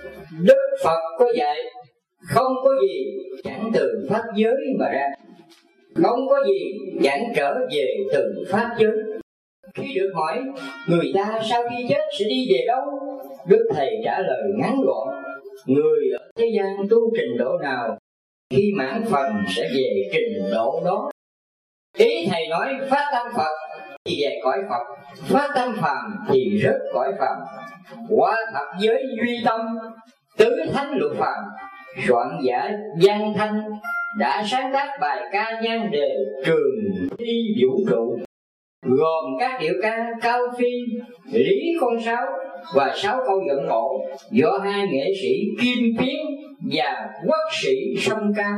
Đức Phật có dạy không có gì chẳng từ pháp giới mà ra, không có gì chẳng trở về từ pháp giới. Khi được hỏi người ta sau khi chết sẽ đi về đâu, Đức Thầy trả lời ngắn gọn: người ở thế gian tu trình độ nào, khi mãn phần sẽ về trình độ đó. Ý Thầy nói phát tâm Phật thì về cõi Phật, phát tâm phàm thì rớt cõi phàm. Qua thập giới duy tâm, tứ thánh luật phàm, soạn giả Văn Thanh đã sáng tác bài ca nhan đề Trường Thi Vũ Trụ, gồm các điệu ca Cao Phi, Lý Con Sáo và 6 câu dẫn ngộ do 2 nghệ sĩ Kim Phiến và Quốc sĩ Sông Ca.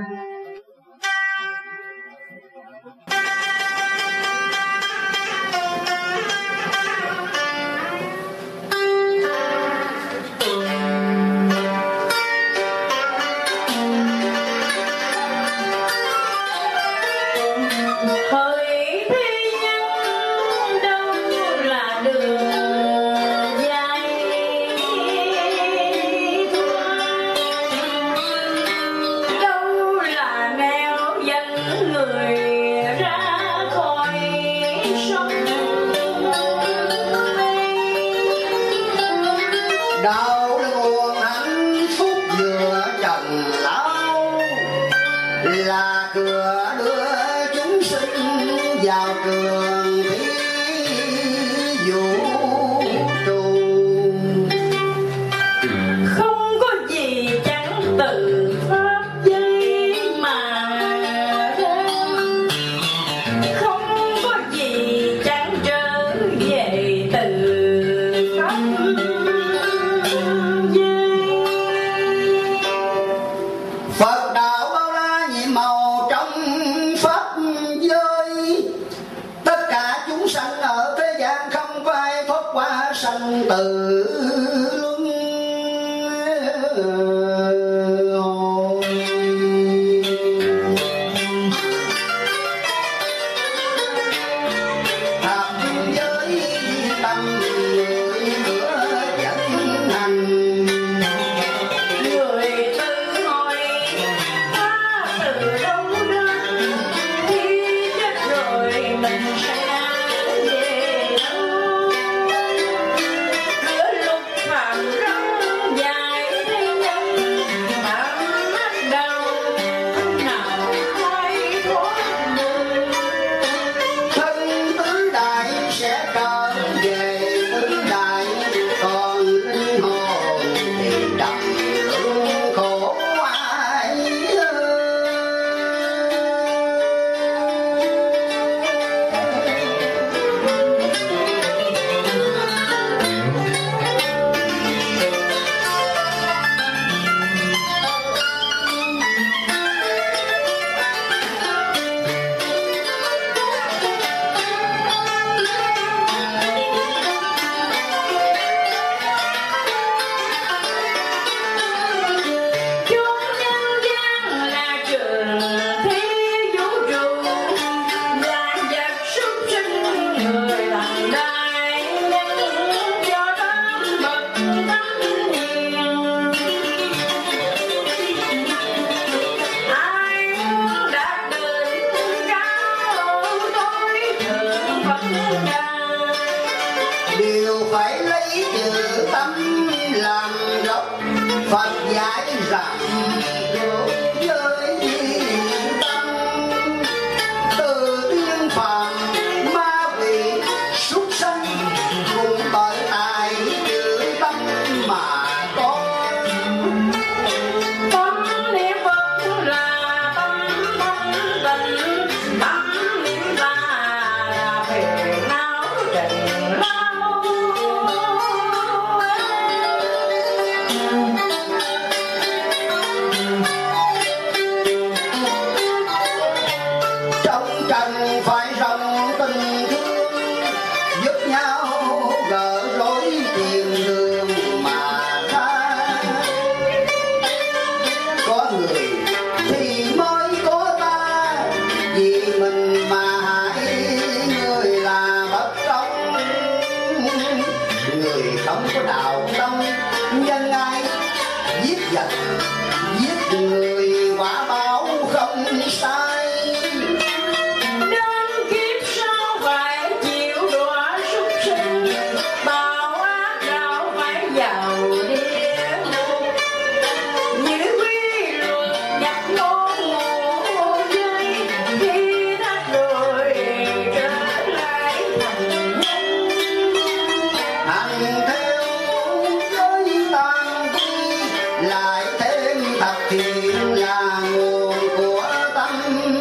giết giặc giết người quả báo không sai. Đến kiếp sau phải chịu đọa súc sinh, bao ác đạo phải vào địa ngục. Như quy luật nhập ngôn ngủ dây, khi thác rồi trở lại thành nhân. Hành theo giới tam quy, lại thêm tập thiện là nguồn của tâm.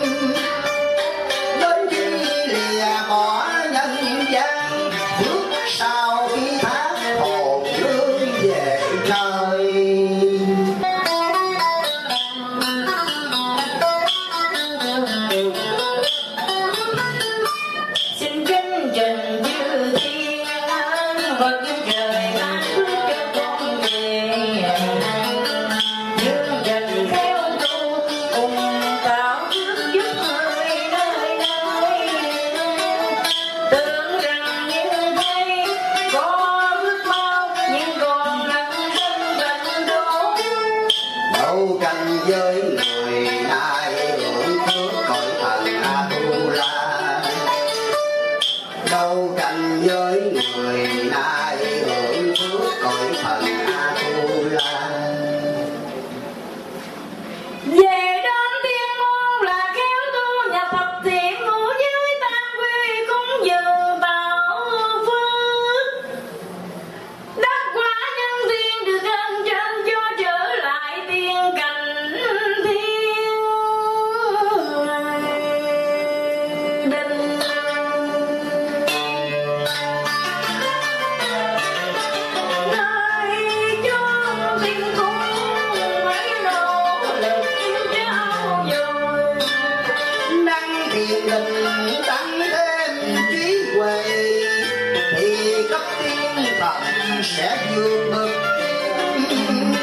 Đến khi lìa bỏ nhân gian, bước sau khi thác hồn lương về trời. Xin kính trình chư thiên vật trời ban phước cho con về. Dương trình khéo tu cùng tạo phước giúp người nơi nơi. Tưởng rằng như thế có phước mau, nhưng còn nặng thân bệnh đổ. Đâu canh với người nay hưởng phước cõi thần A-tu-la. Đâu canh với người nay hưởng phước cõi thần A-tu-la. Về đến thiên môn là khéo tu nhà thập thiện, ngũ giới tam quy cũng dự tạo phước. Đắc quả nhân thiên được ơn trên cho trở lại tiên cảnh thiên đình. Nơi chốn thiên cung mấy nỗ lực trao dồi. Năng thiền định tăng thêm trí huệ, thì cấp tiên thần sẽ vượt bậc tiên.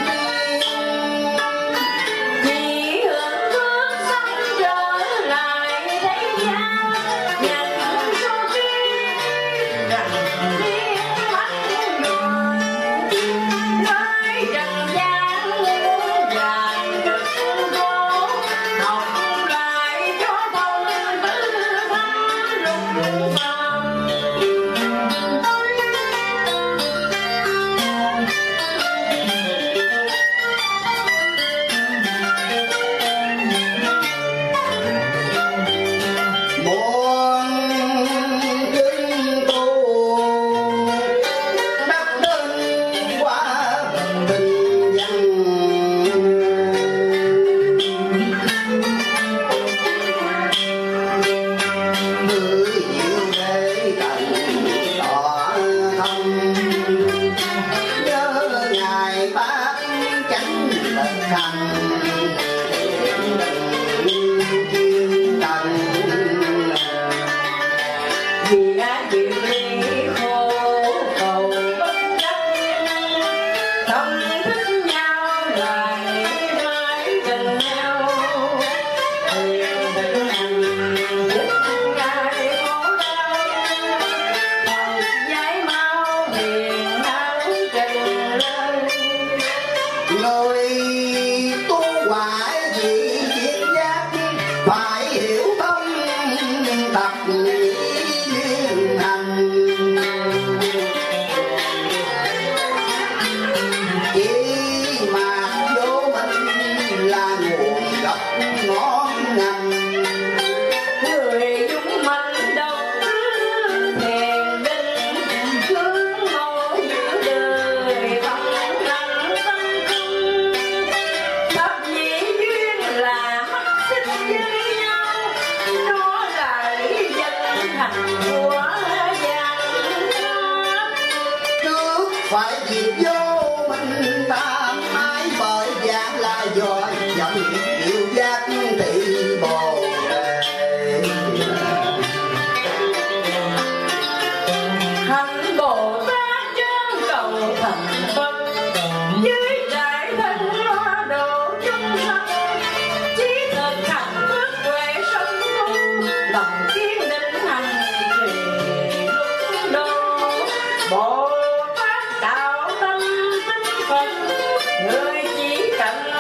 Vì hưởng phước xong trở lại thế gian, nhận số kiếp rằng thiên mắt người. Nơi trần gian dài cực khổ, học lại cho thông tư thâm lục phàm. Muôn kinh tu đắc đến quả bình dân. Mưa diệu để cảnh tỏ thông, nhớ ngài bác chánh lực thành. Thiên tầng Vì đã chịu ly khổ cầu bất đắc, không thích nhau lại mãi gần nhau. Thuyền định hành giúp ngài khổ đau, Phật giải mau hiền não trình lên. người tu hoài dị triết giác, phải hiểu thông tập lý duyên hành. Chỉ mà vô minh là nguồn gốc ngon ngành. Người dũng mạnh đầu thiền định, hướng ngộ giữa đời bằng hành tâm cung.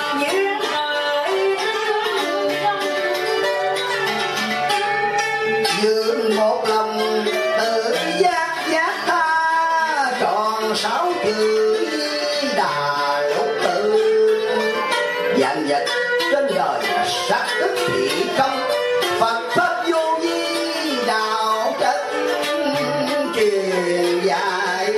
dương một lòng tự giác giác tha tròn 6 chữ Đà Lục tự dạng vật trên đời sắc tức thị công Phật pháp vô vi đạo chân truyền dạy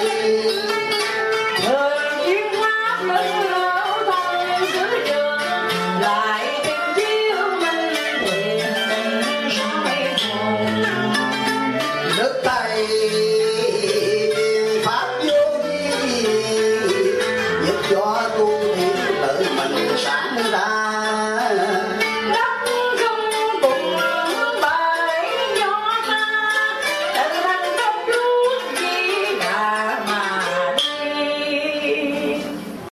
nước Tây pháp vô vi giúp cho tu thiện tự mình sáng ra